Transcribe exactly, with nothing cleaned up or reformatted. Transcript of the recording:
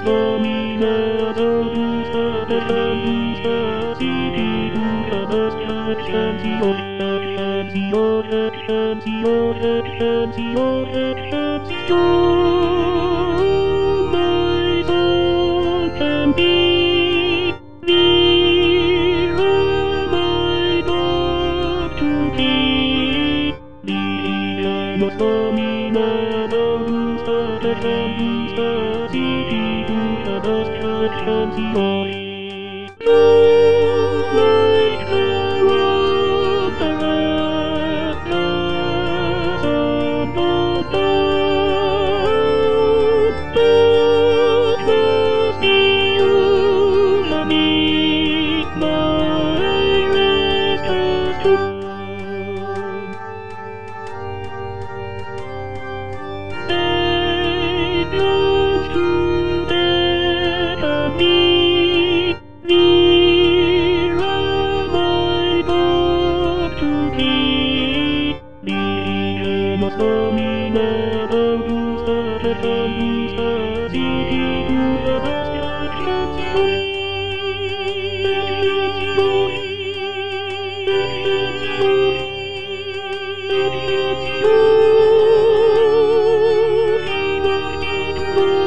My soul can be nearer, my God to keep. Dia nos domina, nos protege, si tu nos canciones. Like the road that rests on the cloud, darkness illuminate my restless soul. Saviors to death and me, nearer my God to keep. Diremos domina, Deus protege, si tu nos canciones.